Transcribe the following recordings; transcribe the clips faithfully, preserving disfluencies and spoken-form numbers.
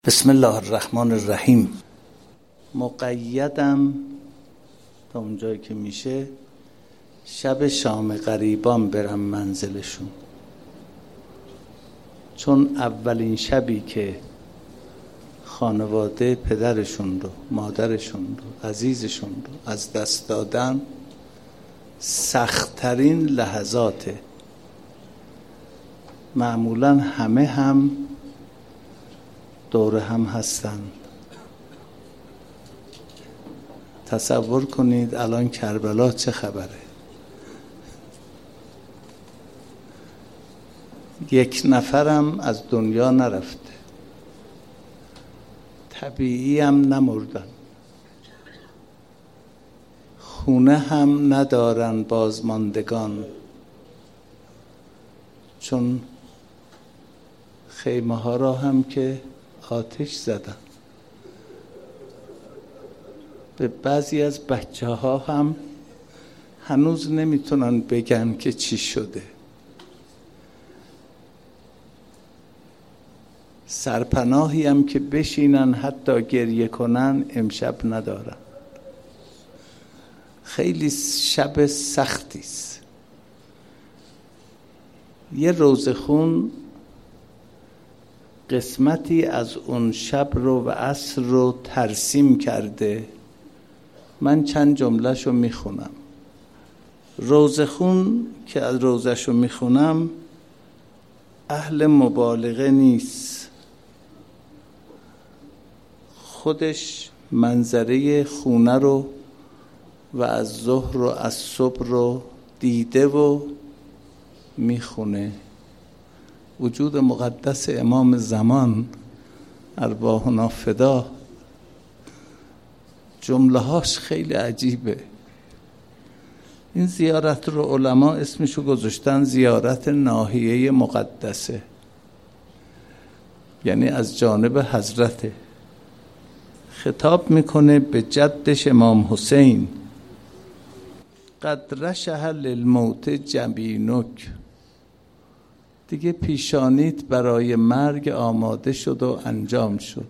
بسم الله الرحمن الرحیم. مقیدم تا اونجایی که میشه شب شام غریبان برم منزلشون، چون اولین شبی که خانواده پدرشون رو، مادرشون رو، عزیزشون رو از دست دادن سخت‌ترین لحظاته. معمولاً همه هم دور هم هستن. تصور کنید الان کربلا چه خبره؟ یک نفرم از دنیا نرفته، طبیعی هم نمردن، خونه هم ندارن بازماندگان، چون خیمه ها را هم که آتش زدن. به بعضی از بچه ها هم هنوز نمیتونن بگن که چی شده. سرپناهی هم که بشینن حتی گریه کنن امشب ندارن. خیلی شب سختی است. یه روزخون قسمتی از اون شب رو و عصر رو ترسیم کرده. من چند جمله‌شو میخونم. روزخون که از روزشو میخونم اهل مبالغه نیست، خودش منظره خونه رو و از ظهر و از صبح رو دیده و میخونه. وجود مقدس امام زمان ارواحنا فدا، جمله هاش خیلی عجیبه. این زیارت رو علما اسمشو گذاشتن زیارت ناحیه مقدسه، یعنی از جانب حضرته. خطاب میکنه به جدش امام حسین: قد رشح للموت جبینک، دیگه پیشانیت برای مرگ آماده شد و انجام شد.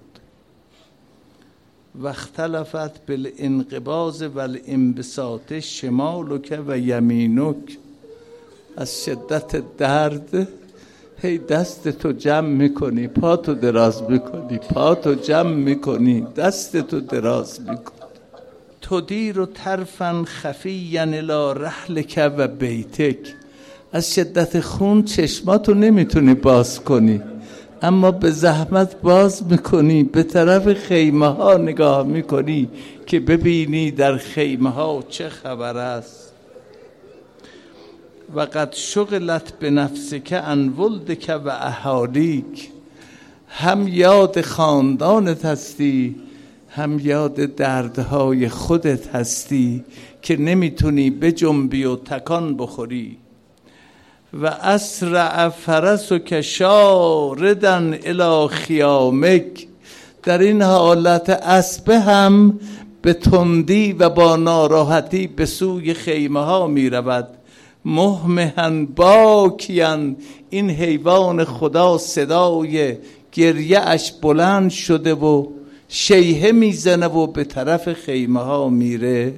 و اختلفت بالانقباض والانبساط شمالک و یمینک، از شدت درد هی دست تو جمع میکنی، پا تو دراز میکنی، پا تو جمع میکنی، دست تو دراز میکنی. تدیر و طرفا خفیا الی رحلک و بیتک، از شدت خون چشماتو نمیتونی باز کنی، اما به زحمت باز میکنی، به طرف خیمه ها نگاه میکنی که ببینی در خیمه ها چه خبر است. و قد شغلت بنفسک عن ولدک و اهالیک، هم یاد خاندانت هستی هم یاد دردهای خودت هستی که نمیتونی بجنبی و تکان بخوری. و اسرع فرسک شاردا الی خیامک، در این حالت اسب هم به تندی و با ناراحتی به سوی خیمه ها می رود. مهمهن باکیان، این حیوان خدا صدای گریه اش بلند شده و شیهه میزنه و به طرف خیمه ها میره.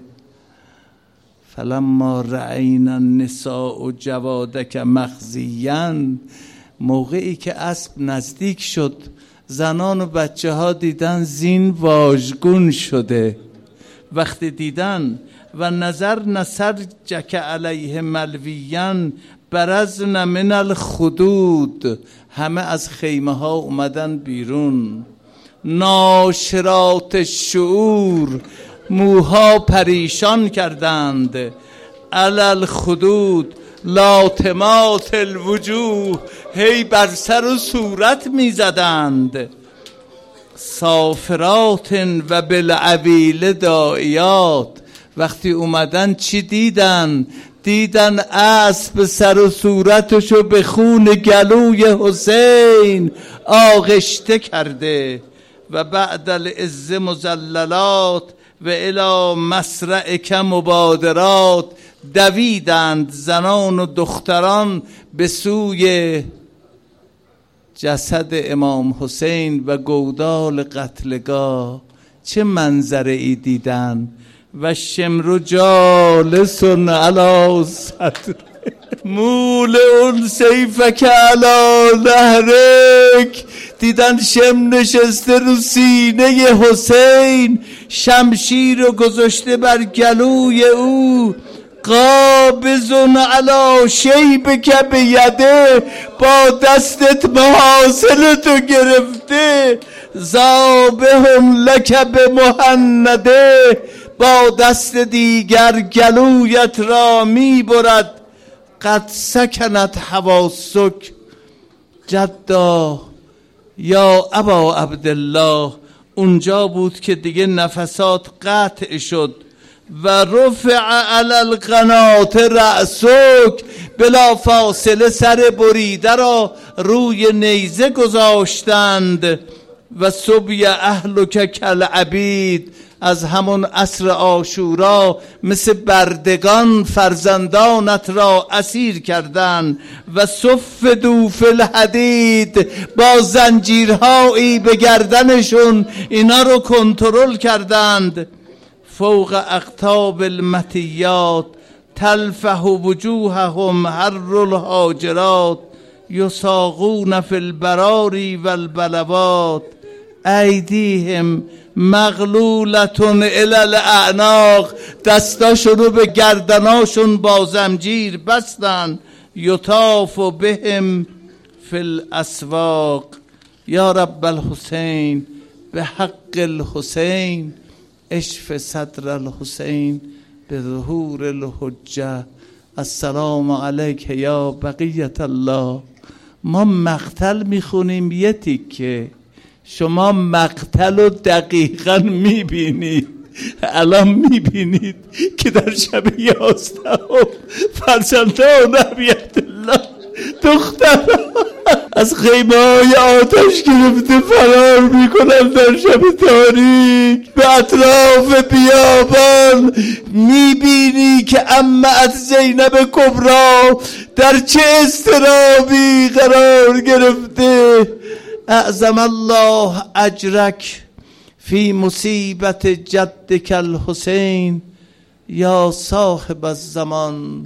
فلما رأینا النساء جوادک مخزیا، موقعی که اسب نزدیک شد زنان و بچه ها دیدن زین واژگون شده. وقتی دیدن و نظر نصر جک علیه ملویا برزن من الخدود، همه از خیمه ها اومدن بیرون. ناشرات الشعور، موها پریشان کردند. علل خدود لاطمات الوجوه، هی بر سر و صورت می زدند. صافرات و بالعویل داعیات، وقتی اومدن چی دیدن؟ دیدن اسب سر و صورتشو به خون گلوی حسین آغشته کرده. و بعد العز مزللات و الی مسرعک مبادرات، دویدند زنان و دختران به سوی جسد امام حسین و گودال قتلگاه چه منظره ای دیدن و شمر جالس علی صدر مول اون سیفک علی نهرک. دیدن شم نشسته رو سینه حسین، شمشیر رو گذاشته بر گلوی او. قابضون علی شیبک بیده، با دستت محاصرتو گرفته. ذابح لک بمهنده، با دست دیگر گلویت را میبرد. قد سکنت حواسک جدا یا ابا عبدالله. اونجا بود که دیگه نفسات قطع شد. و رفع علی القنات رأسک، بلا فاصله سر بریده را روی نیزه گذاشتند. و سبی اهلک کالعبید، از همون عصر عاشورا مثل بردگان فرزندانت را اسیر کردند. و صفدوا فی الحدید، با زنجیرهایی به گردنشون اینا رو کنترل کردند. فوق اقطاب المطیات تلفح وجوههم حر الحاجرات، یساقون فی البراری و البلوات، ایدیهم مغلولتون الی الاعناق، دستاشون رو به گردناشون با زنجیر بستن. یطاف بهم فی الاسواق. یا رب الحسین به حق الحسین اشف صدر الحسین به ظهور الحجه. السلام علیک یا بقیت الله. ما مقتل میخونیم یه تیکه، شما مقتل رو دقیقا میبینید. الان میبینید که در شب یازدهم فرزندان ابی عبدالله دختر از خیمه های آتش گرفته فرار میکنن در شب تاریک به اطراف بیابان. میبینی که عمت زینب کبرا در چه اضطرابی قرار گرفته. اعظم الله اجرک فی مصیبت جدک الحسین یا صاحب الزمان.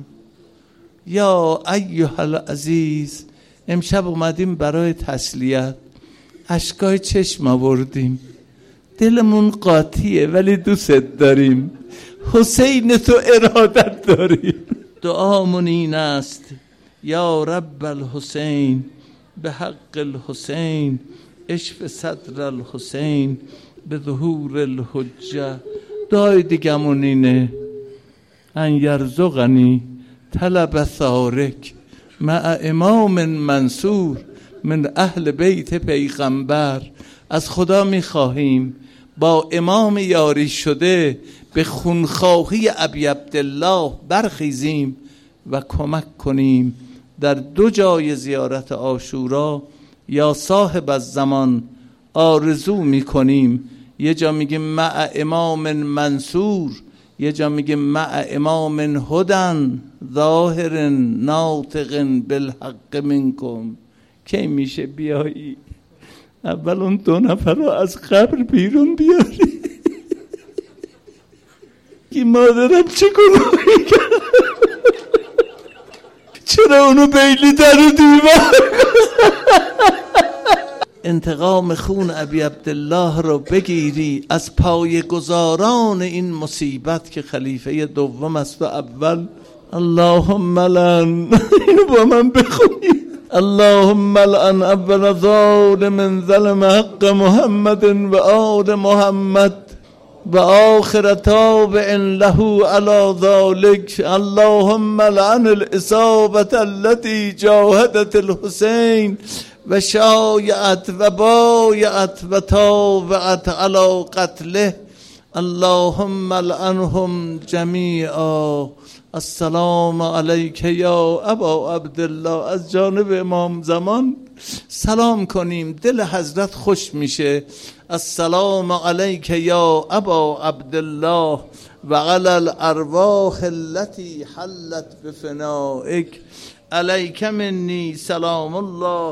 یا ایها العزیز، امشب اومدیم برای تسلیت، اشکای چشم آوردیم، دلمون قاطیه ولی دوست داریم، حسین تو ارادت داریم. دعامون این است یا رب الحسین به حق الحسین اشف صدر الحسین به ظهور الحجه. دعای دیگمون اینه ان یرزقنی طلب ثارک مع امام منصور من اهل بیت پیغمبر. از خدا میخواهیم با امام یاری شده به خونخواهی ابی عبدالله برخیزیم و کمک کنیم در دو جای زیارت عاشورا. یا صاحب الزمان آرزو میکنیم، یه جا میگیم مع امام منصور، یه جا میگیم مع امام هدن ظاهر ناطق بالحق منکم. کی میشه بیایی اول اون دو نفر رو از قبر بیرون بیاری؟ که مادرم چه گناهی کرد، چرا اونو بیلی در و دیوار؟ انتقام خون ابی عبدالله رو بگیری از پای گزاران این مصیبت که خلیفه دوم است و اول. اللهم لعن اینو با من بخونی. اللهم لعن اول ظالم ظلم حق محمد و آل محمد و آخر تابع له علی ذلک. اللهم لعن الاصابة التي جاهدت الحسین و شایعت و بایعت و تابعت علی قتله. اللهم لعنهم جمیعا. السلام علیک یا ابا عبدالله. از جانب امام زمان سلام کنیم، دل حضرت خوش میشه. السلام علیک یا ابا عبدالله و علی الارواح التي حلت بفنائک. علیک منی سلام الله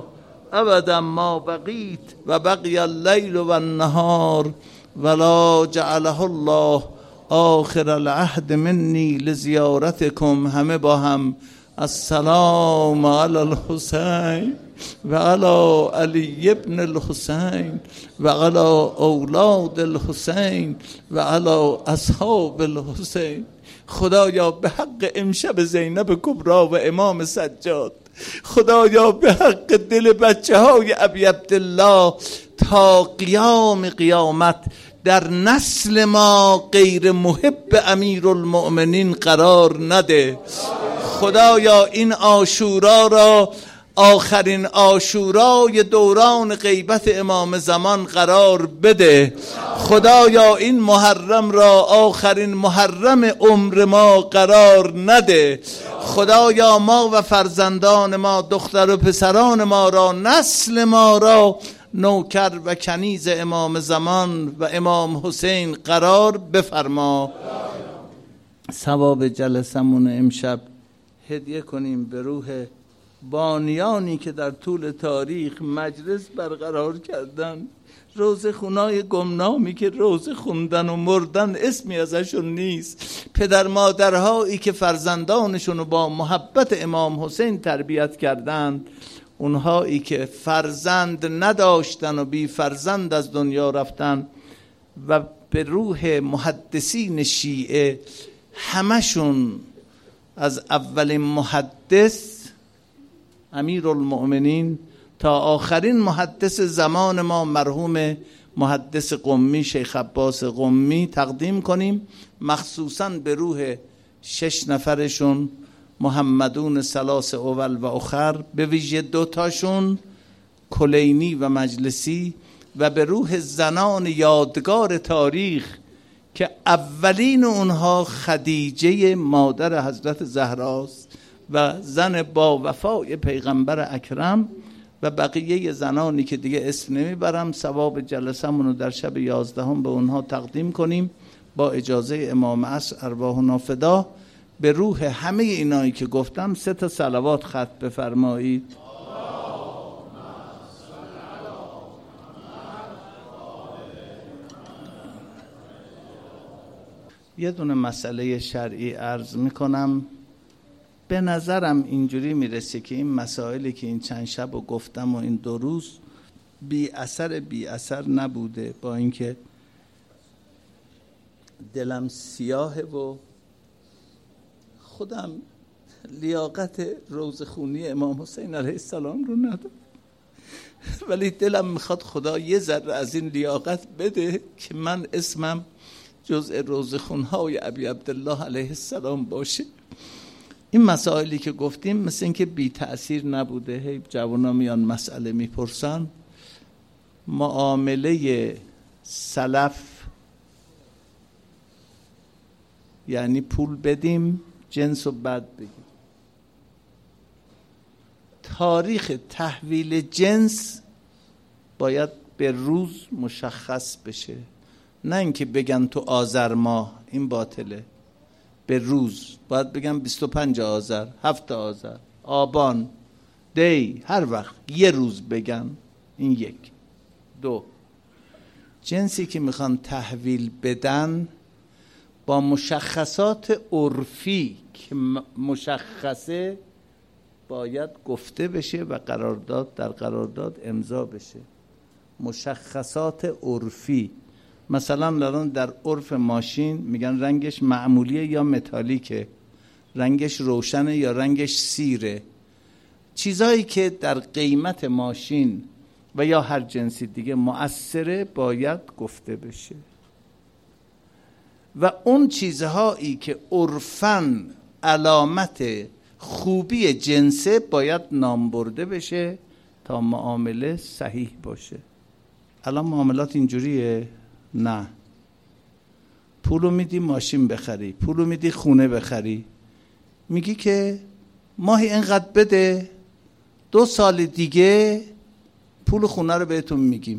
ابدا ما بقیت و بقی اللیل و النهار ولا جعله الله آخر العهد منی لزیارتکم. همه با هم السلام علی الحسین و علی علی ابن الحسین و علی اولاد الحسین و علی اصحاب الحسین. خدایا به حق امشب زینب کبرا و امام سجاد، خدایا به حق دل بچه های ابی عبدالله تا قیام قیامت در نسل ما غیر محب امیرالمؤمنین قرار نده. خدایا این عاشورا را آخرین عاشورای دوران غیبت امام زمان قرار بده. خدایا این محرم را آخرین محرم عمر ما قرار نده. خدایا ما و فرزندان ما، دختر و پسران ما را، نسل ما را نوکر و کنیز امام زمان و امام حسین قرار بفرما. ثواب جلسمون امشب هدیه کنیم به روح بانیانی که در طول تاریخ مجلس برقرار کردن، روزه خونای گمنامی که روزه خوندن و مردن اسمی ازشون نیست، پدر مادرهایی که فرزندانشون رو با محبت امام حسین تربیت کردند، اونهایی که فرزند نداشتن و بی فرزند از دنیا رفتن، و به روح محدثین شیعه همشون از اولین محدث امیرالمؤمنین تا آخرین محدث زمان ما مرحوم محدث قمی شیخ عباس قمی تقدیم کنیم، مخصوصاً به روح شش نفرشون محمدون ثلاث اول و اخر، به ویژه دوتاشون کلینی و مجلسی، و به روح زنان یادگار تاریخ که اولین اونها خدیجه مادر حضرت زهراست و زن با وفای پیغمبر اکرم، و بقیه زنانی که دیگه اسم نمیبرم. ثواب جلسمون رو در شب یازدهم به اونها تقدیم کنیم با اجازه امام عصر ارواحنا فدا. به روح همه اینایی که گفتم سه تا صلوات ختم بفرمایید. یه دونه مسئله شرعی عرض میکنم. به نظرم اینجوری میرسه که این مسائلی که این چند شب و گفتم و این دو روز بی اثر بی اثر نبوده، با اینکه دلم سیاهه و خودم لیاقت روزخونی امام حسین علیه السلام رو ندارم، ولی دلم میخواد خدا یه ذره از این لیاقت بده که من اسمم جزء روزخونهای ابی عبدالله علیه السلام باشه. این مسائلی که گفتیم مثل اینکه بی تأثیر نبوده. هی جوانا میان مسئله میپرسن. معامله سلف یعنی پول بدیم جنس و بعد بگیم. تاریخ تحویل جنس باید به روز مشخص بشه، نه اینکه بگن تو آذر ماه، این باطله. به روز باید بگم بیست و پنج آذر، هفت آذر، آبان، دی، هر وقت یه روز بگم. این یک. دو، جنسی که میخوان تحویل بدن با مشخصات عرفی که مشخصه باید گفته بشه و قرارداد در قرارداد امضا بشه. مشخصات عرفی، مثلا الان در عرف ماشین میگن رنگش معمولیه یا متالیکه، رنگش روشنه یا رنگش سیره. چیزایی که در قیمت ماشین و یا هر جنسی دیگه مؤثره باید گفته بشه، و اون چیزهایی که عرفاً علامت خوبی جنسه باید نام برده بشه تا معامله صحیح باشه. الان معاملات اینجوریه؟ نه. پولو میدی ماشین بخری، پولو میدی خونه بخری، میگی که ماهی اینقدر بده، دو سال دیگه پول خونه رو بهتون میگیم.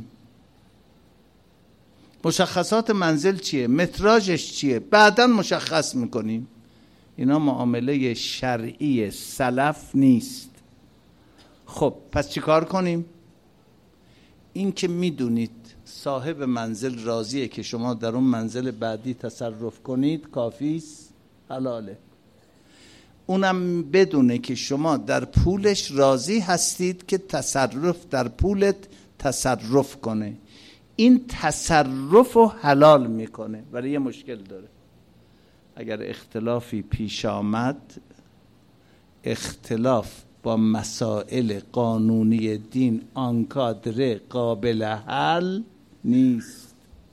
مشخصات منزل چیه، متراژش چیه، بعداً مشخص میکنیم. اینا معامله شرعی سلف نیست. خب پس چی کار کنیم؟ این که میدونید صاحب منزل راضیه که شما در اون منزل بعدی تصرف کنید کافیست، حلاله. اونم بدونه که شما در پولش راضی هستید که تصرف در پولت تصرف کنه، این تصرف رو حلال میکنه. ولی یه مشکل داره، اگر اختلافی پیش آمد، اختلاف با مسائل قانونی دین آنقدر قابل حل نیست.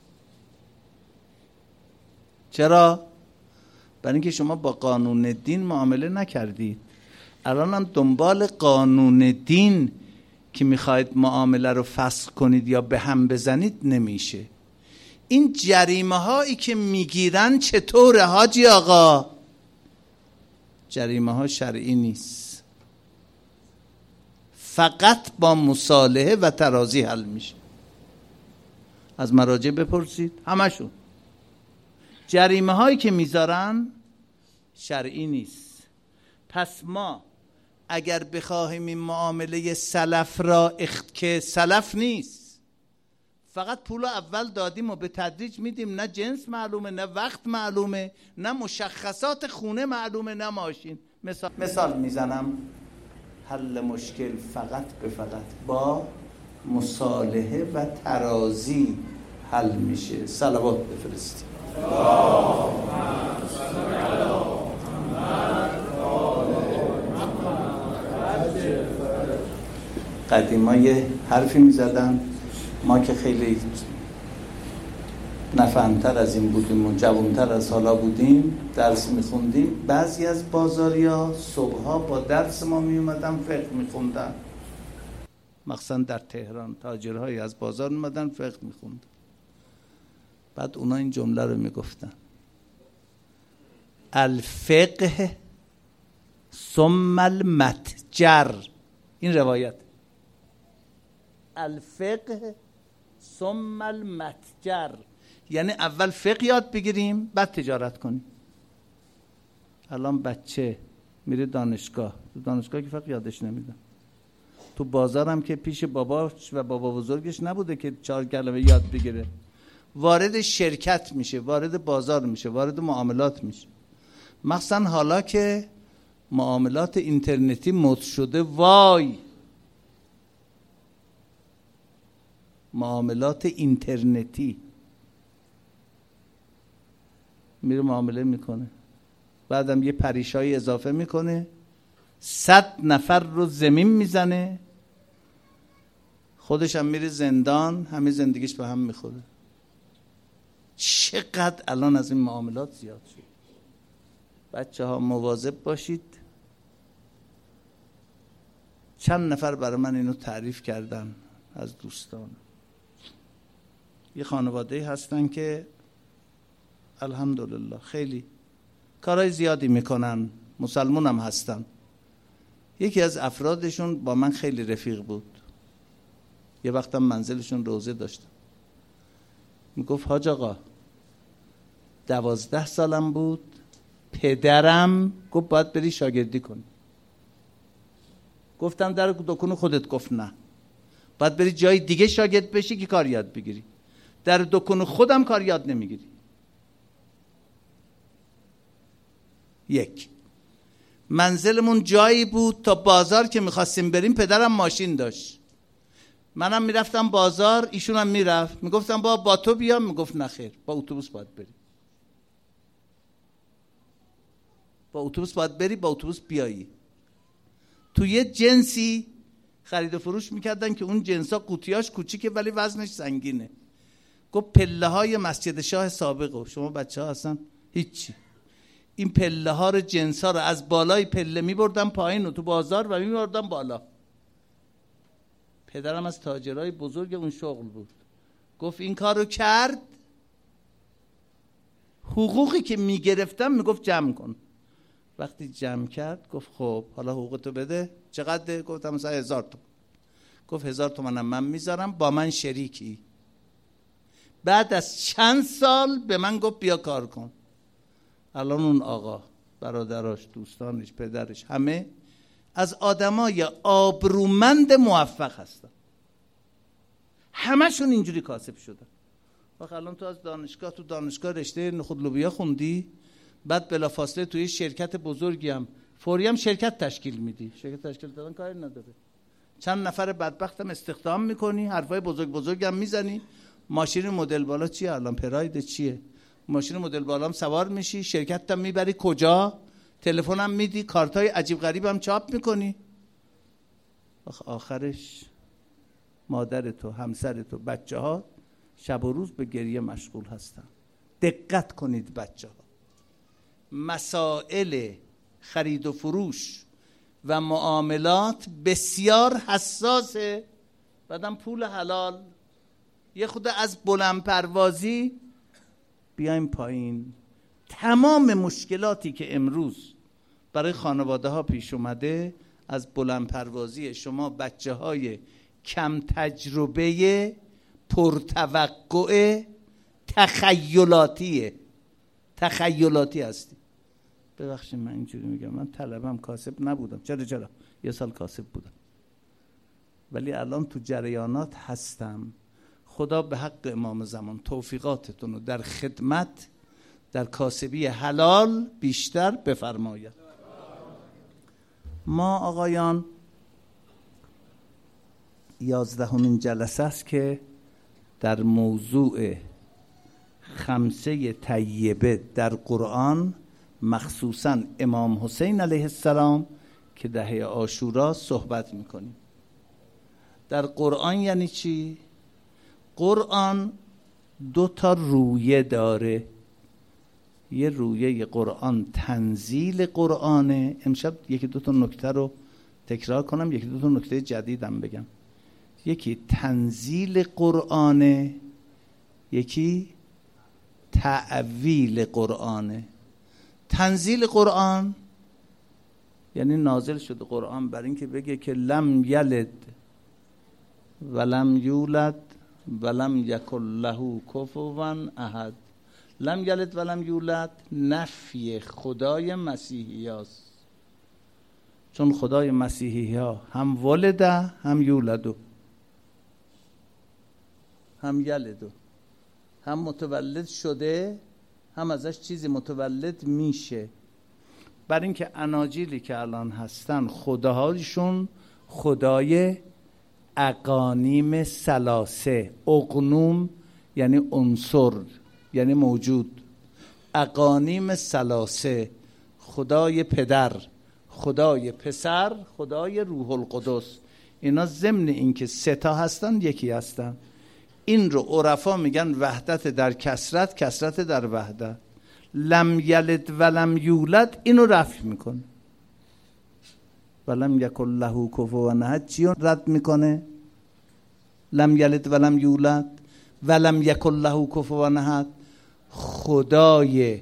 چرا؟ برای اینکه شما با قانون دین معامله نکردید. الان هم دنبال قانون دین که میخواید معامله رو فسخ کنید یا به هم بزنید نمیشه. این جریمه هایی که میگیرن چطوره حاجی آقا؟ جریمه ها شرعی نیست، فقط با مصالحه و ترازی حل میشه. از مراجع بپرسید، همشون جریمه هایی که میذارن شرعی نیست. پس ما اگر بخواهیم این معامله سلف را اخت... که سلف نیست، فقط پول اول دادیم و به تدریج میدیم، نه جنس معلومه، نه وقت معلومه، نه مشخصات خونه معلومه، نه ماشین. مثال, مثال میزنم، حل مشکل فقط به فقط با مصالحه و ترازی حل میشه. صلوات بفرستید. قدیما یه حرفی میزدن، ما که خیلی نفهمتر از این بودیم و جوانتر از حالا بودیم، درس میخوندیم، بعضی از بازاریا صبحها با درس ما میومدن فقه میخوندن، مخصوصا در تهران تاجرهایی از بازار میومدن فقه میخوندن. بعد اونا این جمله رو میگفتن: الفقه ثم المتجر. این روایت، الفقه ثم المتجر، یعنی اول فقه یاد بگیریم بعد تجارت کنیم. الان بچه میره دانشگاه، تو دانشگاه که فقه یادش نمیدن، تو بازارم که پیش باباش و بابا بزرگش نبوده که چهار کلمه یاد بگیره، وارد شرکت میشه، وارد بازار میشه، وارد معاملات میشه. مخصوصا حالا که معاملات اینترنتی مد شده، وای، معاملات اینترنتی، میره معامله میکنه، بعدم یه پریشایی اضافه میکنه، صد نفر رو زمین میزنه، خودش هم میره زندان، همه زندگیش به هم میخوره. چقدر الان از این معاملات زیاد شد. بچه ها مواظب باشید. چند نفر برای من اینو تعریف کردن از دوستان. یه خانواده هستن که الحمدلله خیلی کارهای زیادی میکنن، مسلمون هم هستن. یکی از افرادشون با من خیلی رفیق بود، یه وقتم منزلشون روزه داشتم. میگفت حاج آقا دوازده سالم بود، پدرم گفت باید بری شاگردی کنی. گفتم در دکون خودت. گفت نه، باید بری جای دیگه شاگرد بشی که کار یاد بگیری. در دکون خودم کار یاد نمیگیری. یک، منزلمون جایی بود تا بازار که میخواستیم بریم پدرم ماشین داشت، منم میرفتم بازار، ایشون هم میرفت. میگفتم با با تو بیام، میگفت نه خیر، با اتوبوس باید بری. با اتوبوس باید بری، با اتوبوس بیایی. تو یه جنسی خرید و فروش میکردن که اون جنسا قوطیاش کوچیکه ولی وزنش سنگینه. گفت پله های مسجد شاه سابقه، شما بچه ها هستن هیچی، این پله ها رو جنسا رو از بالای پله میبردن پایین و تو بازار و میبردن بالا. پدرم از تاجرای بزرگ اون شغل بود. گفت این کار رو کرد، حقوقی که میگرفتم میگفت جمع کن. وقتی جمع کرد گفت خب حالا حقوقتو بده. چقدر؟ گفتم مثلا هزار تومن. گفت هزار تومنم من میذارم، با من شریکی. بعد از چند سال به من گفت بیا کار کن. الان اون آقا، برادراش، دوستانش، پدرش، همه از آدمای آبرومند موفق هستن. همشون اینجوری کاسب شدن. آخه الان تو از دانشگاه تو دانشگاه رشته نخود لوبیا خوندی، بعد بلافاصله توی شرکت بزرگی هم فوری هم شرکت تشکیل میدی. شرکت تشکیل دادن کاری نداره، چند نفر بدبختم استخدام میکنی، حرفای بزرگ بزرگ هم میزنی. ماشین مدل بالا چیه الان؟ پراید چیه؟ ماشین مدل بالا هم سوار میشی، شرکت هم میبری کجا، تلفن هم میدی، کارتای عجیب غریب هم چاپ میکنی. آخ آخرش مادر تو، همسر تو، بچه ها شب و روز به گریه مشغول هستن. دقت کنید بچه ها، مسائل خرید و فروش و معاملات بسیار حساسه. بعدم پول حلال، یه خود از بلند پروازی بیایم پایین. تمام مشکلاتی که امروز برای خانواده ها پیش اومده از بلند پروازی شما بچه های کم تجربه پرتوقع تخیلاتیه. تخیلاتی هستی. ببخشید من اینجوری میگم، من طلبم کاسب نبودم. چرا چرا یه سال کاسب بودم، ولی الان تو جریانات هستم. خدا به حق امام زمان توفیقاتتون رو در خدمت در کاسبی حلال بیشتر بفرماید. ما آقایان یازدهمین جلسه است که در موضوع خمسه طیبه در قرآن، مخصوصا امام حسین علیه السلام که دهه عاشورا صحبت میکنیم. در قرآن یعنی چی؟ قرآن دو تا رویه داره. یه رویه قرآن تنزیل قرآنه. امشب یکی دو تا نکته رو تکرار کنم، یکی دو تا نکته جدیدم بگم. یکی تنزیل قرآنه، یکی تعویل قرآنه. تنزیل قرآن یعنی نازل شده قرآن برای اینکه بگه که لم یلد ولم یولد ولم یکن له کفوا احد. لم یلد ولم یولد نفی خدای مسیحی هاست، چون خدای مسیحی ها هم ولده هم یولدو هم یلدو، هم متولد شده هم ازش چیزی متولد میشه. برای اینکه اناجیلی که الان هستن خداهاشون خدای اقانیم ثلاثه. اقنوم یعنی عنصر، یعنی موجود. اقانیم ثلاثه، خدای پدر، خدای پسر، خدای روح القدس. اینا ضمن اینکه سه تا هستن یکی هستن. این رو عرفا میگن وحدت در کثرت، کثرت در وحدت. لم یلد ولم یولد اینو رفع میکنه. ولم یکن له کفوا احد چی رو رد میکنه؟ لم یلد ولم یولد ولم یکن له کفوا احد خدای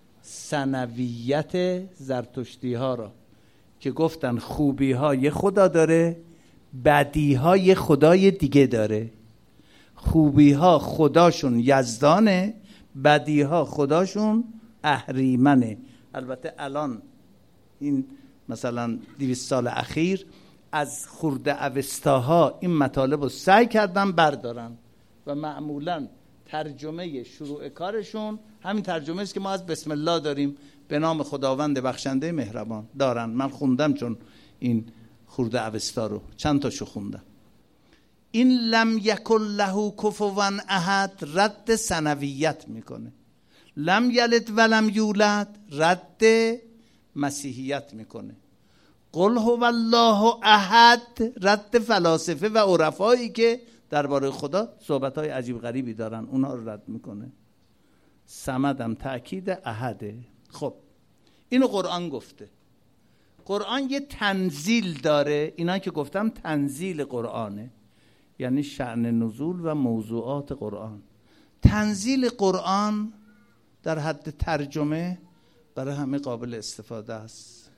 ثنویت زرتشتی ها را که گفتن خوبی ها یه خدا داره، بدی ها یه خدای دیگه داره. خوبی ها خداشون یزدانه، بدی ها خداشون اهریمنه. البته الان این مثلا دویست سال اخیر از خرده اوستاها این مطالب رو سعی کردن بردارن و معمولا ترجمه شروع کارشون همین ترجمه است که ما از بسم الله داریم، به نام خداوند بخشنده مهربان دارن. من خوندم چون این خرده اوستا رو چند تاشو خوندم. این لم یکن له کفوا احد رد ثنویت میکنه. لم یلد ولم یولد رد مسیحیت میکنه. قل هو الله احد رد فلاسفه و عرفایی که درباره خدا صحبت‌های عجیب غریبی دارن، اونها رو رد میکنه. صمدم تأکید احده. خب اینو قرآن گفته. قرآن یه تنزیل داره. اینا که گفتم تنزیل قرآنه، یعنی شأن نزول و موضوعات قرآن. تنزیل قرآن در حد ترجمه برای همه قابل استفاده است.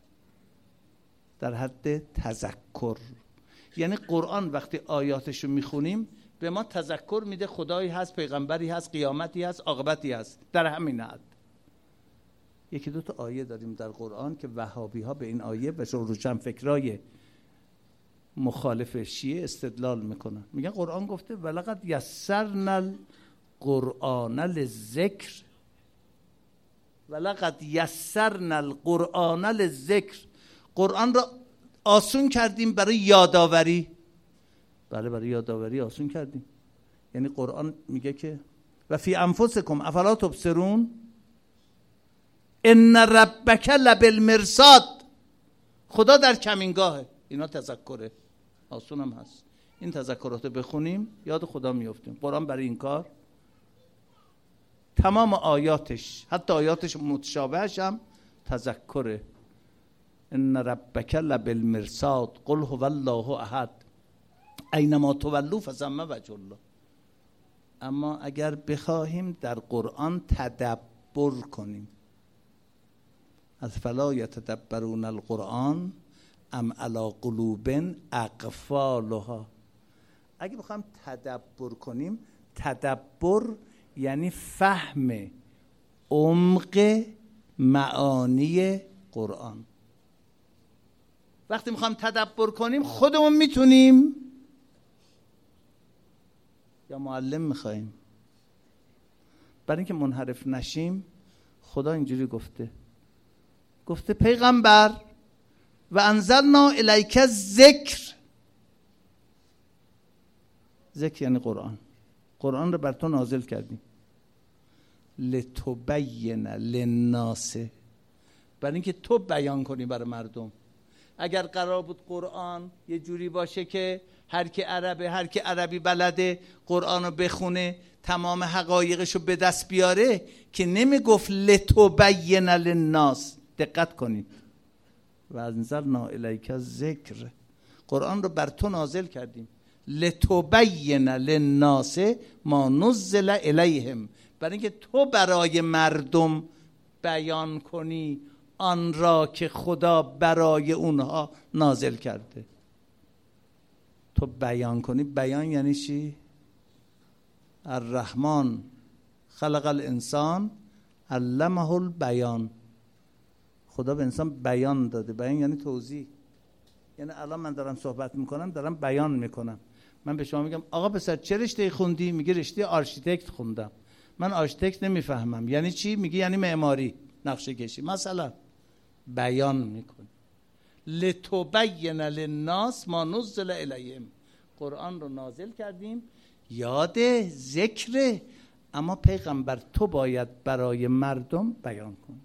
در حد تذکر، یعنی قرآن وقتی آیاتشو میخونیم به ما تذکر میده خدایی هست، پیغمبری هست، قیامتی هست، عاقبتی هست. در همین حد یکی دو تا آیه داریم در قرآن که وهابی ها به این آیه و روشن فکرای مخالف شیعه استدلال میکنن، میگن قرآن گفته ولقد یسرنا القرآن للذکر، ولقد یسرنا القرآن للذکر، قرآن را آسون کردیم برای یادآوری. بله برای یادآوری آسون کردیم. یعنی قرآن میگه که و فی انفسکم افلا تبصرون ان ربک لبالمرصاد، خدا در کمینگاهه. اینا تذکره، آسون هم هست. این تذکرات بخونیم یاد خدا میافتیم. قرآن برای این کار تمام آیاتش، حتی آیاتش متشابهش هم تذکره. ان ربک لبالمرصاد قل هو الله احد اینما تولوا فثم وجه الله. اما اگر بخواهیم در قرآن تدبر کنیم، افلا یتدبرون القرآن ام علی قلوب اقفالها، اگه بخوایم تدبر کنیم، تدبر یعنی فهم عمق معانی قرآن. وقتی میخوایم تدبر کنیم خودمون میتونیم یا معلم میخوایم؟ برای اینکه منحرف نشیم خدا اینجوری گفته، گفته پیغمبر و انزلنا الیک ذکر، ذکر یعنی قرآن، قرآن رو بر تو نازل کردیم لتبین للناس، برای اینکه تو بیان کنی برای مردم. اگر قرار بود قرآن یه جوری باشه که هر کی عربه، هر کی عربی بلده قرآن رو بخونه تمام حقایقش رو به دست بیاره، که نمیگفت لتبین للناس. دقت کنید، و انزلنا الیک ذکر، قرآن رو بر تو نازل کردیم لتبین للناس ما نزل الیهم، برای اینکه تو برای مردم بیان کنی آن را که خدا برای اونها نازل کرده. تو بیان کنی. بیان یعنی چی؟ الرحمن خلق الانسان علمه البیان، خدا به انسان بیان داده. بیان یعنی توضیح. یعنی الان من دارم صحبت میکنم، دارم بیان میکنم. من به شما میگم آقا پسر چه رشته خوندی؟ میگه رشته آرشیتکت خوندم. من آرشیتکت نمیفهمم. یعنی چی؟ میگه یعنی معماری، نقشه کشی. مثلا بیان میکنه. لتبین للناس ما نزل الیهم، قرآن رو نازل کردیم یاد ذکر، اما پیغمبر تو باید برای مردم بیان کن.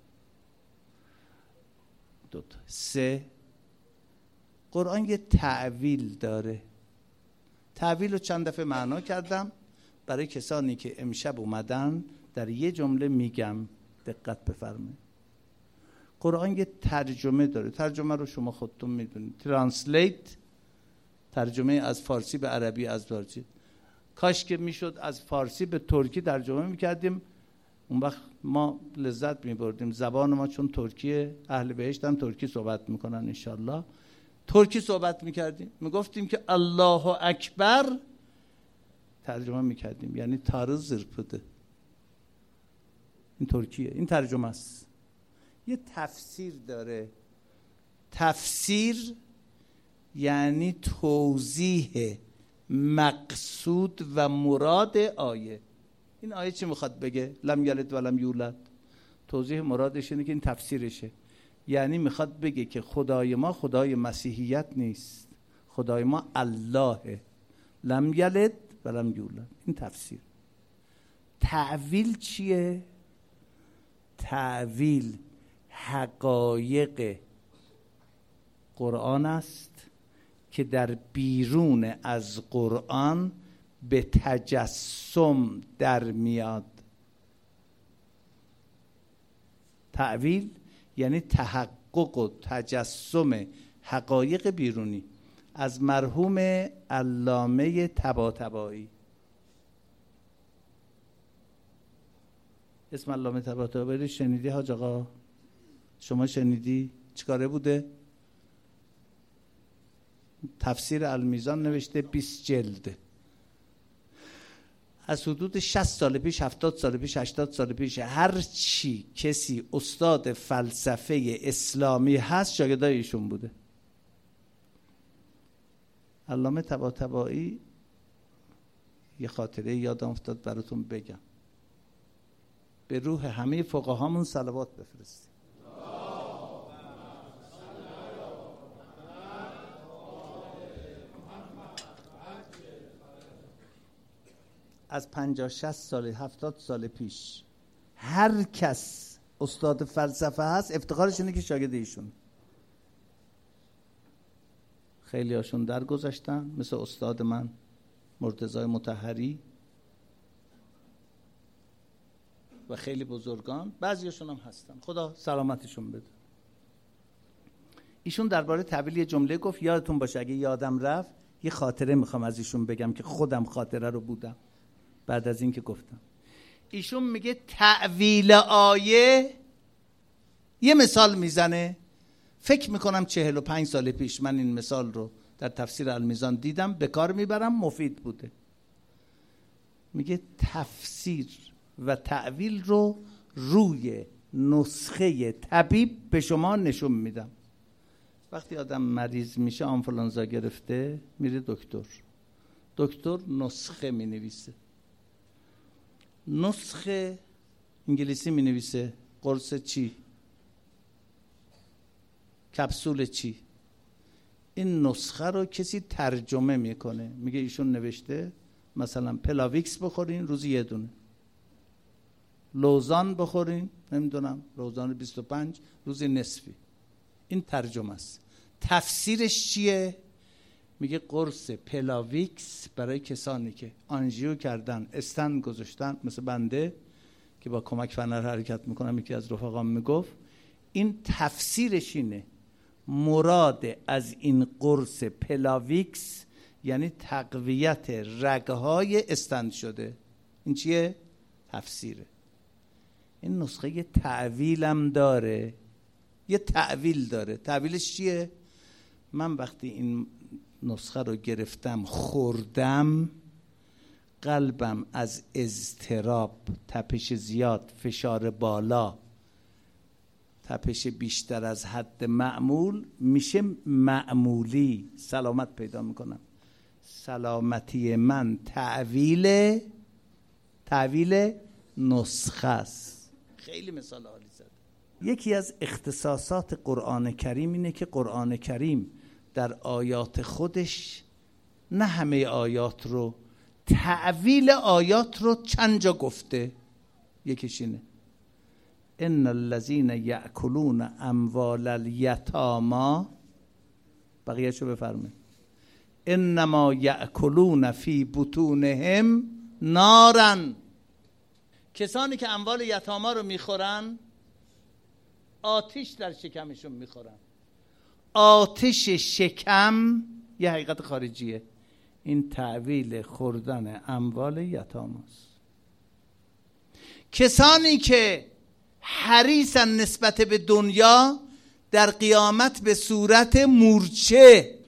دو تا. سه، قرآن یه تعویل داره. تعویل رو چند دفعه معنا کردم برای کسانی که امشب اومدن، در یه جمله میگم دقت بفرمایید. قرآن یه ترجمه داره. ترجمه رو شما خودتون میدونید، ترنسلیت، ترجمه از فارسی به عربی، از فارسی. کاش که میشد از فارسی به ترکی ترجمه میکردیم، اون وقت ما لذت میبردیم. زبان ما چون ترکیه، اهل بهشت هم ترکی صحبت میکنن انشالله، ترکی صحبت میکردیم، میگفتیم که الله اکبر، ترجمه میکردیم یعنی تارı zırpıdı. این ترکیه، این ترجمه است. یه تفسیر داره. تفسیر یعنی توضیح مقصود و مراد آیه. این آیه چی میخواد بگه؟ لم یلد ولم یولد. توضیح مرادش اینه که این تفسیرشه. یعنی میخواد بگه که خدای ما خدای مسیحیت نیست، خدای ما اللهه. لم یلد ولم یولد. این تفسیر. تعویل چیه؟ تعویل حقایق قرآن است که در بیرون از قرآن به تجسم در میاد. تعویل یعنی تحقق و تجسم حقایق بیرونی. از مرحوم علامه طباطبایی. اسم علامه طباطبایی شنیدی حاج آقا؟ شما شنیدی؟ چیکاره بوده؟ تفسیر المیزان نوشته، بیست جلد. از حدود شصت سال پیش، هفتاد سال پیش، هشتاد سال پیش، هر چی کسی استاد فلسفه اسلامی هست شاگردای ایشون بوده. علامه طباطبایی یه خاطره یادم افتاد براتون بگم. به روح همه فقهامون صلوات بفرستید. از پنجاه شصت سال هفتاد سال پیش هر کس استاد فلسفه هست افتخارش اینه که شاگرد ایشون. خیلی هاشون درگذشتن، مثل استاد من مرتضی مطهری و خیلی بزرگان، بعضیشون هم هستن، خدا سلامتشون بده. ایشون درباره تعبیل یه جمله گفت، یادتون باشه اگه یادم رفت یه خاطره میخوام از ایشون بگم که خودم خاطره رو بودم بعد از این که گفتم. ایشون میگه تعویل آیه، یه مثال میزنه، فکر میکنم چهل و پنج سال پیش من این مثال رو در تفسیر المیزان دیدم، به کار میبرم، مفید بوده. میگه تفسیر و تعویل رو روی نسخه طبیب به شما نشون میدم. وقتی آدم مریض میشه، آنفولانزا گرفته، میره دکتر، دکتر نسخه مینویسه، نسخه انگلیسی مینویسه، قرص چی، کپسول چی. این نسخه رو کسی ترجمه میکنه، میگه ایشون نوشته مثلا پلاویکس بخورین روزی یه دونه، لوزان بخورین نمیدونم لوزان بیست و پنج روزی نصفی. این ترجمه است. تفسیرش چیه؟ میگه قرص پلاویکس برای کسانی که آنژیو کردن، استن گذاشتن، مثل بنده که با کمک فنر حرکت میکنم، یکی از رفقام میگفت این تفسیرش اینه، مراد از این قرص پلاویکس یعنی تقویت رگهای استند شده. این چیه؟ تفسیره. این نسخه یه تعویلم داره، یه تعویل داره. تعویلش چیه؟ من وقتی این نسخه رو گرفتم خوردم، قلبم از اضطراب، تپش زیاد، فشار بالا، تپش بیشتر از حد معمول میشه معمولی، سلامت پیدا میکنم. سلامتی من تعویل تعویل نسخه است. خیلی مثال عالی زد. یکی از اختصاصات قرآن کریم اینه که قرآن کریم در آیات خودش نه همه آیات رو، تعویل آیات رو چند جا گفته. یکیش اینه ان الذين یأکلون اموال الیتامی، بقیه‌شو بفرمایید، انما یأکلون فی بطونهم نارا. کسانی که اموال یتاما رو میخورن آتش در شکمشون میخورن. آتش شکم یه حقیقت خارجیه. این تعویل خوردن اموال یتاماست. کسانی که حریصن نسبت به دنیا در قیامت به صورت مورچه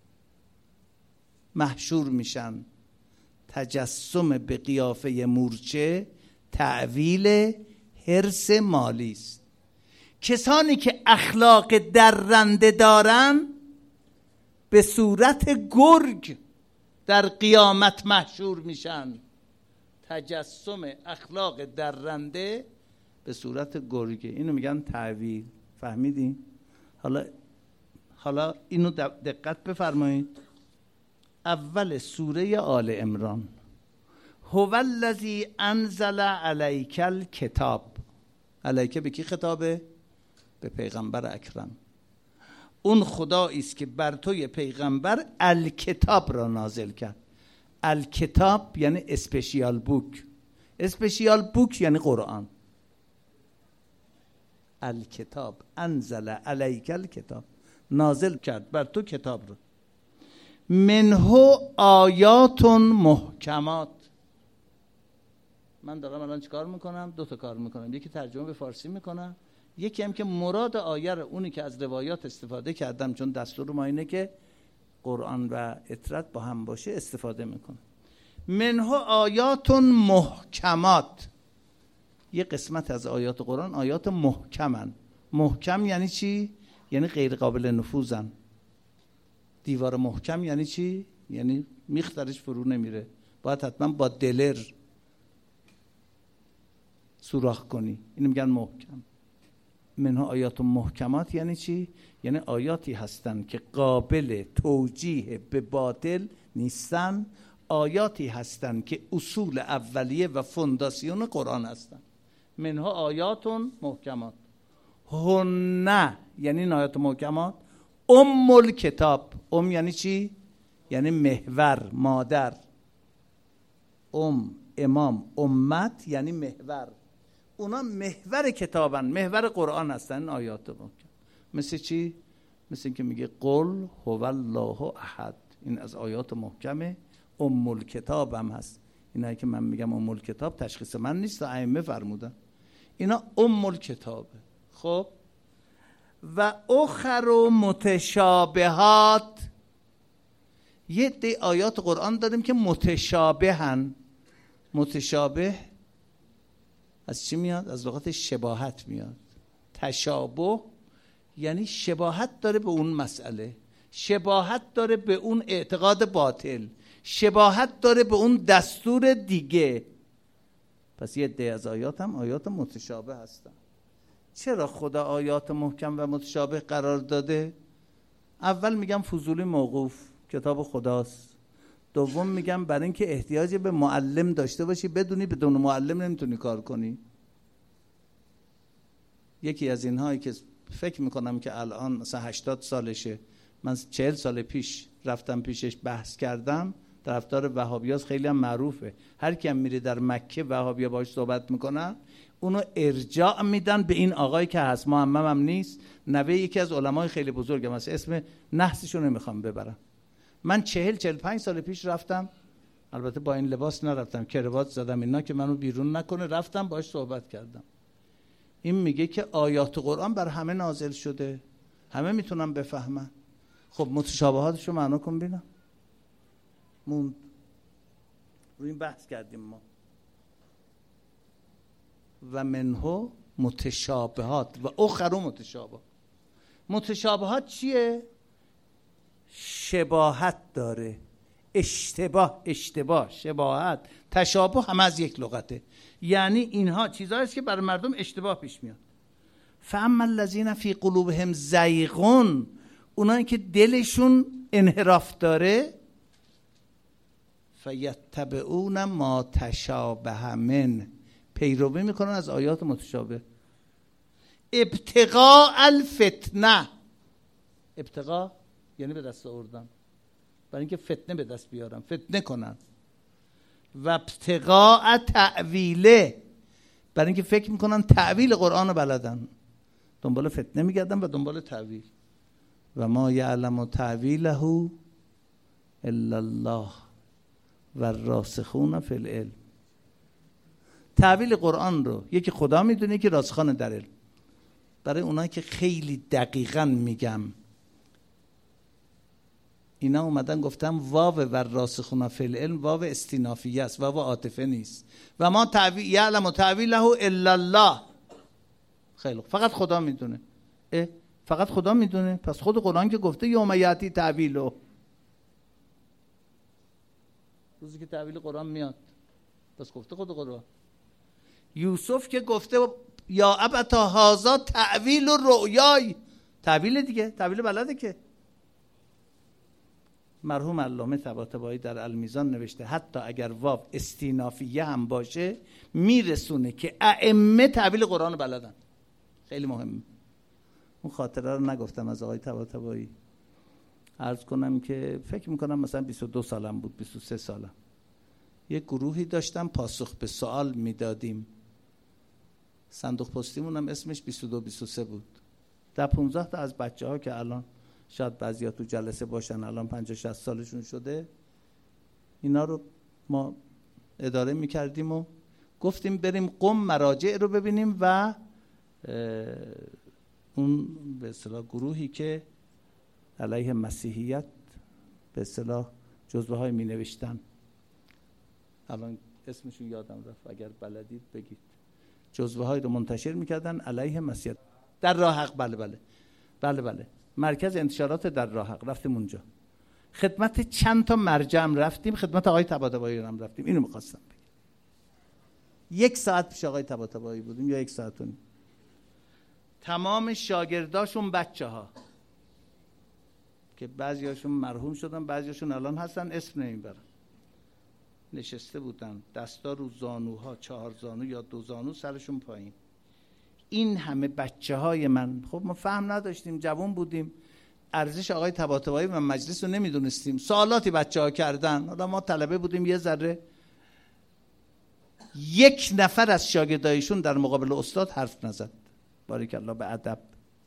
محشور میشن. تجسم به قیافه مورچه تعویل حرص مالی است. کسانی که اخلاق درنده دارن به صورت گرگ در قیامت محشور میشن. تجسم اخلاق درنده به صورت گرگه، اینو میگن تعویل. فهمیدین؟ حالا حالا اینو دقت بفرمایید. اول سوره آل عمران، هو الذی انزل علیک الکتاب. علیک به کی خطابه؟ به پیغمبر اکرم. اون خدایی است که بر توی پیغمبر الکتاب را نازل کرد. الکتاب یعنی اسپشیال بوک. اسپشیال بوک یعنی قرآن. الکتاب انزل علیک الکتاب، نازل کرد بر تو کتاب رو. منه آیات محکمات. من دارم الان چیکار میکنم؟ دو تا کار میکنم. یکی ترجمه به فارسی میکنم، یکی هم که مراد آیه رو، اونی که از روایات استفاده کردم، چون دستور ما اینه که قرآن و اطرت با هم باشه، استفاده میکنم. منه آیات محکمات. یه قسمت از آیات قرآن آیات محکمن. محکم یعنی چی؟ یعنی غیر قابل نفوذن. دیوار محکم یعنی چی؟ یعنی میخ درش فرو نمیره، باید حتما با دلر سوراخ کنی. اینو میگن محکم. منها آیات محکمات یعنی چی؟ یعنی آیاتی هستن که قابل توجیه به باطل نیستن، آیاتی هستن که اصول اولیه و فونداسیون قرآن هستن. منها آیات محکمات هن، یعنی این آیات محکمات ام الکتاب. ام یعنی چی؟ یعنی محور، مادر. ام، امام، امت یعنی محور. اونا محور کتابن، محور قرآن هستن این آیات محکم. مثل چی؟ مثل این که میگه قل هو الله احد، این از آیات محکمه. ام الکتاب هم هست. اینایی که من میگم ام الکتاب تشخیص من نیست، ائمه فرمودن اینا ام الکتابه. خب و اخر و متشابهات، یه دی آیات قرآن داریم که متشابهن. متشابه از چی میاد؟ از لغت شباهت میاد. تشابه یعنی شباهت داره به اون مسئله، شباهت داره به اون اعتقاد باطل، شباهت داره به اون دستور دیگه. پس یه دی از آیات هم آیات متشابه هستن. چرا خدا آیات محکم و متشابه قرار داده؟ اول میگم فضولی موقوف، کتاب خداست. دوم میگم برای اینکه احتیاج به معلم داشته باشی، بدونی بدون معلم نمیتونی کار کنی. یکی از اینهایی که فکر میکنم که الان مثلا هشتاد سالشه، من چهل سال پیش رفتم پیشش بحث کردم، طرفدار وهابیاست، خیلی هم معروفه. هر کی هم میره در مکه وهابیا باهاش صحبت میکنن، اونو ارجاع میدن به این آقایی که هست، معمم هم نیست، نوه یکی از علمای خیلی بزرگه، مثلا اسم نحسشو نمیخوام ببرم. من چهل چهل پنج سال پیش رفتم، البته با این لباس نرفتم، کراوات زدم اینا که منو بیرون نکنه، رفتم باهاش صحبت کردم. این میگه که آیات قرآن بر همه نازل شده، همه میتونن بفهمن. خب متشابهاتشو معنا کن ببینم. موند روی این بحث کردیم ما. و منه متشابهات و اخر متشابه. متشابهات چیه؟ شباهت داره، اشتباه، اشتباه، شباهت، تشابه هم از یک لغته. یعنی اینها چیزایی است که برای مردم اشتباه پیش میاد. فاما الذین فی قلوبهم زیغ، اونایی که دلشون انحراف داره، فیتبعون ما تشابه من، پیروی میکنن از آیات متشابه. ابتغاء الفتنه، ابتغاء یعنی به دست آوردن، برای اینکه فتنه به دست بیارن، فتنه کنن. و ابتغاء تأویله، برای اینکه فکر میکنن تأویل قرآن رو بلدن، دنبال فتنه میگردن و دنبال تأویل. و ما یعلم تأویله الا الله و الراسخون فی العلم. تأویل قرآن رو یکی خدا میدونه، یکی راسخان در علم. برای اونایی که خیلی دقیقاً میگم، اینا اومدن گفتم واو و راسخون فی العلم واو استینافیه است، واو عاطفه نیست. و ما تعویل یعلم تأویله الا الله. خیلی فقط خدا میدونه. اه فقط خدا میدونه؟ پس خود قرآن که گفته یوم یاتی تأویله، روزی که تأویل قرآن میاد، پس گفته خود قرآن. یوسف که گفته یا ابتا هذا تأویل رؤیای، تأویل دیگه، تأویل بلده که. مرحوم علامه طباطبایی در المیزان نوشته حتی اگر واو استینافیه هم باشه میرسونه که ائمه تأویل قرآن رو بلدن. خیلی مهمه. اون خاطره رو نگفتم از آقای طباطبایی. عرض کنم که فکر میکنم مثلا بیست و دو سالم بود، بیست و سه سالم. یک گروهی داشتم پاسخ به سوال میدادیم. صندوق پستیمون هم اسمش بیست و دو بیست و سه بود. در پانزده تا از بچه ها که الان شاید بعضیا تو جلسه باشن، الان پنجاه شصت سالشون شده، اینا رو ما اداره میکردیم و گفتیم بریم قم مراجع رو ببینیم و اون به اصطلاح گروهی که علیه مسیحیت به اصطلاح جزوه های می نوشتن، الان اسمشون یادم رفت، اگر بلدید بگید، جزوه های رو منتشر میکردن علیه مسیحیت در راه حق. بله بله بله بله مرکز انتشارات در راه حق. رفتیم اونجا خدمت چند تا مرجع رفتیم، خدمت آقای طباطبایی هم رفتیم. اینو می‌خواستم بگم. یک ساعت پیش آقای طباطبایی بودیم یا یک ساعت و نیم. تمام شاگرداشون بچه‌ها که بعضیاشون مرحوم شدن، بعضیاشون الان هستن، اسم نمیبرم، نشسته بودن دستا رو زانوها، چهار زانو یا دو زانو، سرشون پایین. این همه بچه های من، خب ما فهم نداشتیم، جوان بودیم، ارزش آقای طباطبایی و مجلس رو نمیدونستیم. سوالاتی بچه ها کردن، حالا ما طلبه بودیم یه ذره. یک نفر از شاگردایشون در مقابل استاد حرف نزد، باریکالله به ادب.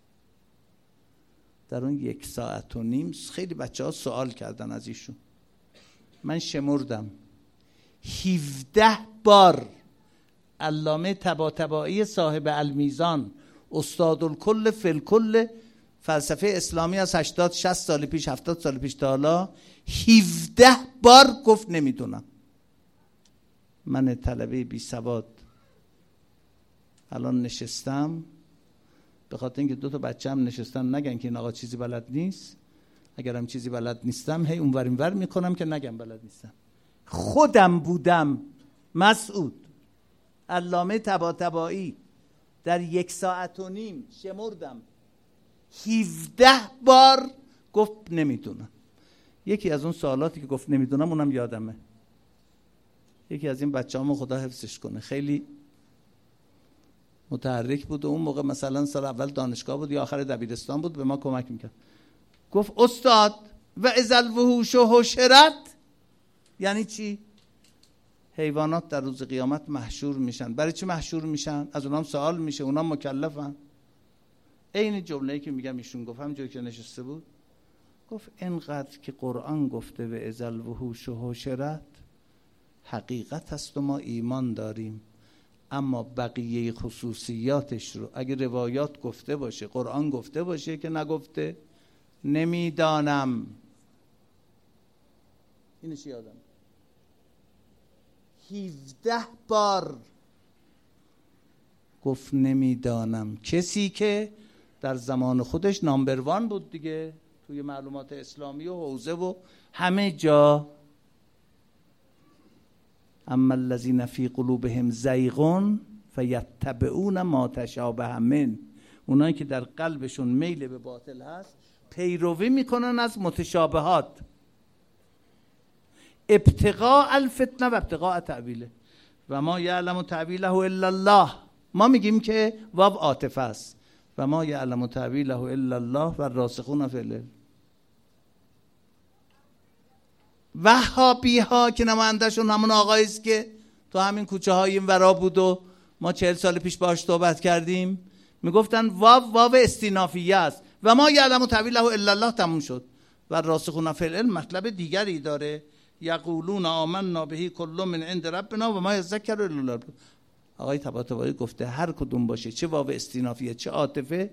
در اون یک ساعت و نیم خیلی بچه ها سوال کردن از ایشون. من شمردم هفده بار علامه طباطبایی صاحب المیزان، استاد الکل فی الکل فلسفه اسلامی از هشتاد شصت سال پیش، هفتاد سال پیش تا حالا، هفده بار گفت نمیدونم. من طلبه بی سواد الان نشستم، به خاطر اینکه دو تا بچه هم نشستن نگن که این آقا چیزی بلد نیست. اگرم چیزی بلد نیستم هی اونور اینور میکنم که نگم بلد نیستم. خودم بودم مسعود، علامه طباطبایی در یک ساعت و نیم شمردم هفده بار گفت نمیدونم. یکی از اون سوالاتی که گفت نمیدونم اونم یادمه. یکی از این بچه‌هامو خدا حفظش کنه، خیلی متحرک بود و اون موقع مثلا سال اول دانشگاه بود یا آخر دبیرستان بود، به ما کمک میکرد. گفت استاد و اذا الوحوش حشرت یعنی چی؟ حیوانات در روز قیامت محشور میشن. برای چی محشور میشن؟ از اونام سوال میشه، اونام مکلفن. این جمله‌ای که میگم ایشون گفت هم جایی که نشسته بود، گفت اینقدر که قرآن گفته و اذا الوحوش حشرت حقیقت هست و ما ایمان داریم، اما بقیه خصوصیاتش رو اگه روایات گفته باشه، قرآن گفته باشه که نگفته، نمیدانم. اینش یادم هفده بار گفت نمیدانم. کسی که در زمان خودش نامبر وان بود دیگه توی معلومات اسلامی و حوزه و همه جا. اما الذین فی قلوبهم زیغ فیتبعون ما تشابه منه، اونایی که در قلبشون میل به باطل هست پیروی میکنن از متشابهات، ابتغاء الفتنه و ابتغاء تعویله و ما یعلم تعویله الا الله. ما میگیم که واو عاطفه است، و ما یعلم تعویله الا الله و الراسخون فی العلم. وهابی ها که نمایندهشون همون آقایی است که تو همین کوچه های این ورا بود و ما چهل سال پیش باهاش صحبت کردیم، میگفتن واو واو استینافیه است و ما یعلم تعویله الا الله، تموم شد. و الراسخون فی العلم مطلب دیگری داره، یقولون آمنا به کل من عند ربنا و ما یذکر الا الله. آقای طباطبایی گفته هر کدوم باشه، چه واو استینافیه چه عاطفه،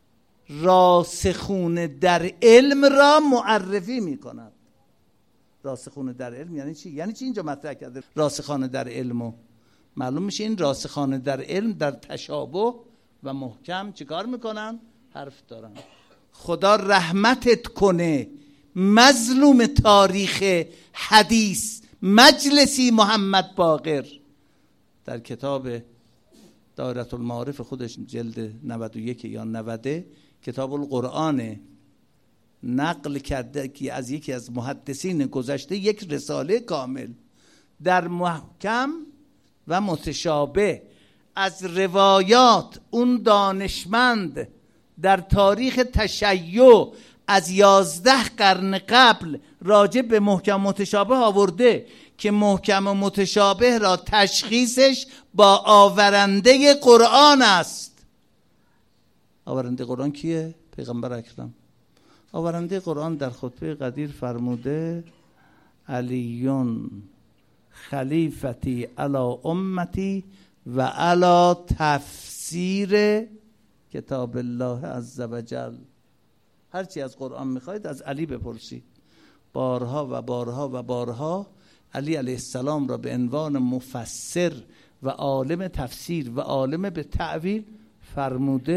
راسخون در علم را معرفی میکند. راسخون در علم یعنی چی؟ یعنی چی اینجا مطرح کرده راسخان در علمو؟ معلوم میشه این راسخان در علم در تشابه و محکم چیکار میکنن؟ حرف دارن. خدا رحمتت کنه مظلوم تاریخ حدیث مجلسی محمد باقر در کتاب دایره المعارف خودش جلد نود و یک یا نود کتاب القرآن نقل کرده که از یکی از محدثین گذشته یک رساله کامل در محکم و متشابه از روایات اون دانشمند در تاریخ تشیع از یازده قرن قبل راجع به محکم متشابه آورده که محکم و متشابه را تشخیصش با آورنده قرآن است. آورنده قرآن کیه؟ پیغمبر اکرم. آورنده قرآن در خطبه قدیر فرموده علیون خلیفتی علی امتی و علی تفسیر کتاب الله عزوجل. هرچی از قرآن میخواید از علی بپرسید. بارها و بارها و بارها علی علیه السلام را به عنوان مفسر و عالم تفسیر و عالم به تعویل فرموده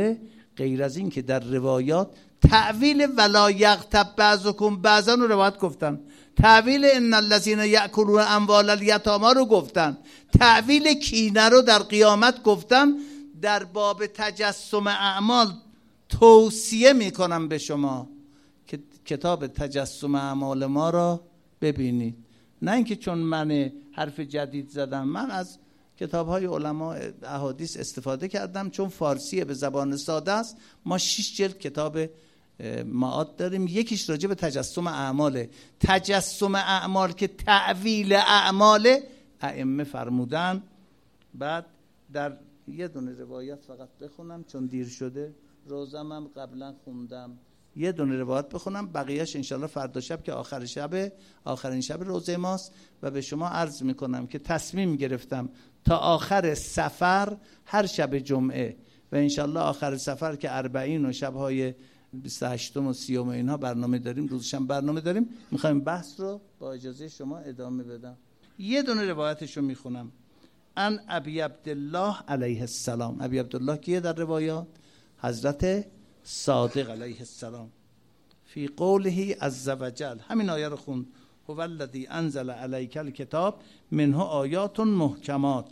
غیر از این که در روایات تعویل ولا یغتب بعضکم بعضا رو روایت گفتن، تعویل ان الذین یأکلون اموال الیتامی رو گفتن، تعویل کینه رو در قیامت گفتن. در باب تجسم اعمال توصیه میکنم به شما که کتاب تجسم اعمال ما را ببینید، نه اینکه چون من حرف جدید زدم. من از کتاب‌های علما احادیث استفاده کردم چون فارسیه، به زبان ساده است. ما شش جلد کتاب معاد داریم، یکیش راجع به تجسم اعماله. تجسم اعمال که تعویل اعمال ائمه فرمودن. بعد در یه دونه روایت فقط بخونم چون دیر شده، روزم هم قبلا خوندم، یه دونه روایت بخونم، بقیهش انشالله فردا شب که آخر شب آخرین شب روزه ماست. و به شما عرض میکنم که تصمیم گرفتم تا آخر سفر هر شب جمعه و انشالله آخر سفر که اربعین و شبهای بیست و هشتم و سی و اینها برنامه داریم، روزشم برنامه داریم، میخوایم بحث رو با اجازه شما ادامه بدم. یه دونه روایتش رو میخونم. ان ابی عبدالله علیه السلام. ابی عبدالله کیه در روایات؟ حضرت صادق علیه السلام. فی قوله عز وجل، همین آیه رو خوند، هو الذی انزل علیک الکتاب منه آیات محکمات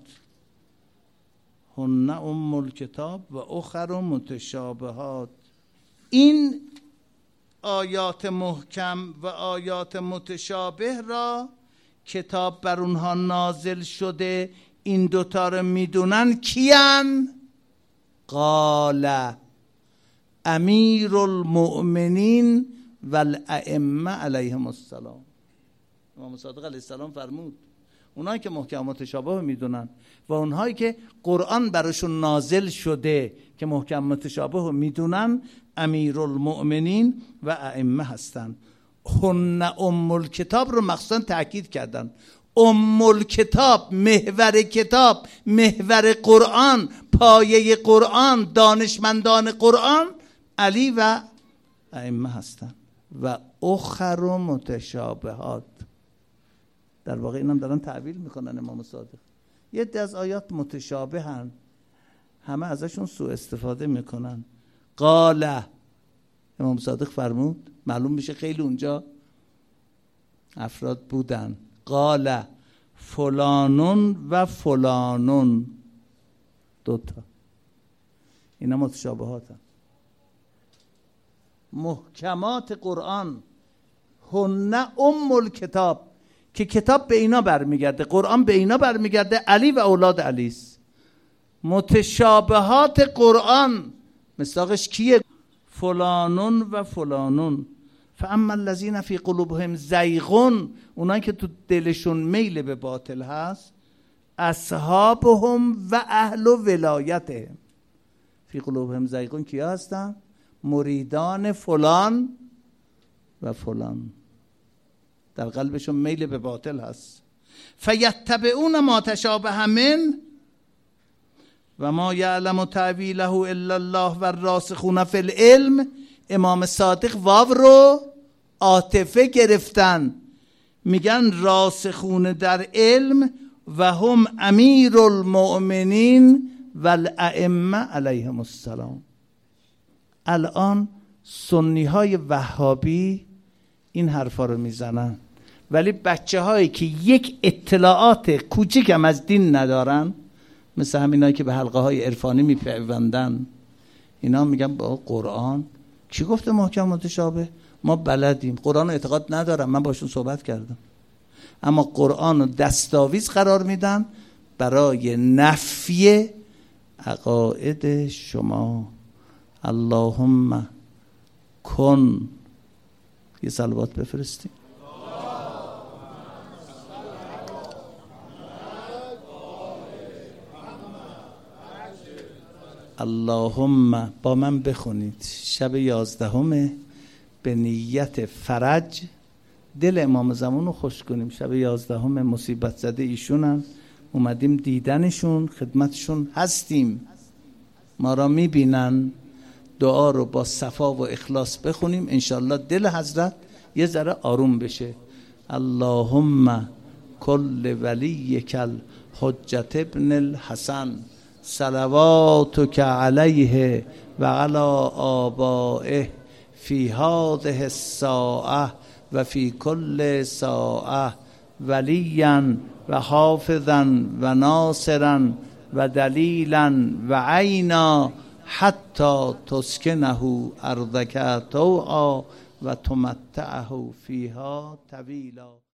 هن ام الکتاب و اخر متشابهات. این آیات محکم و آیات متشابه را کتاب بر اونها نازل شده، این دوتا رو میدونن کیان؟ قال امیر المؤمنین و الائمه علیهم السلام. امام صادق علیه السلام فرمود اونایی که محکم متشابه میدونن و اونهایی که قرآن براشون نازل شده که محکم متشابه میدونن امیر المؤمنین و ائمه هستن. هن ام الکتاب رو مخصوصا تأکید کردن. ام الکتاب، محور کتاب، محور قرآن، پایه قرآن، دانشمندان قرآن علی و ائمه هستن. و اخر متشابهات، در واقع اینم دارن تعبیر میکنن امام صادق. یه عده از آیات متشابه هن، همه ازشون سوء استفاده میکنن. قال امام صادق فرمود، معلوم میشه خیلی اونجا افراد بودن. قال فلانون و فلانون، دوتا، اینا متشابهات هن. محکمات قرآن هن ام الکتاب، که کتاب به اینا برمیگرده، قرآن به اینا برمیگرده، علی و اولاد علی است. متشابهات قرآن مصداقش کیه؟ فلانون و فلانون. فاما الذین فی قلوبهم زیغون، اونایی که تو دلشون میل به باطل هست، اصحابهم و اهل ولایتهم. فی قلوبهم زیغون کیا هستن؟ مریدان فلان و فلان، در قلبشون میل به باطل هست. فیتبعون ما تشابه من و ما یعلم تأویله الا الله و الراسخون فی العلم. امام صادق واو رو عاطفه گرفتن، میگن راسخون در علم و هم امیر المؤمنین و الائمه علیهم السلام. الان سنی های وهابی این حرفا رو میزنن، ولی بچه هایی که یک اطلاعات کوچیک هم از دین ندارن، مثل همینایی که به حلقه های عرفانی میپیوندن، اینا میگن با قرآن کی گفته محکم متشابه؟ ما بلدیم، قرآن رو اعتقاد ندارم، من باشون صحبت کردم، اما قرآن رو دستاویز قرار میدن برای نفی عقاید شما. اللهم کن، یه صلوات بفرستیم. اللهم، با من بخونید، شب یازدهم به نیت فرج دل امام زمان رو خوش کنیم. شب یازدهم مصیبت زده ایشونن، اومدیم دیدنشون، خدمتشون هستیم، ما را میبینن. دعا رو با صفا و اخلاص بخونیم، انشالله دل حضرت یه ذره آروم بشه. اللهم کل ولیک الحجت ابن الحسن صلواتک علیه و علی آبائه فی هذه الساعه و فی کل ساعه ولیا و حافظا و ناصرا و دلیلا و عینا حتی تسکنه ارضک طوعا و تمتعه فیها طویلا.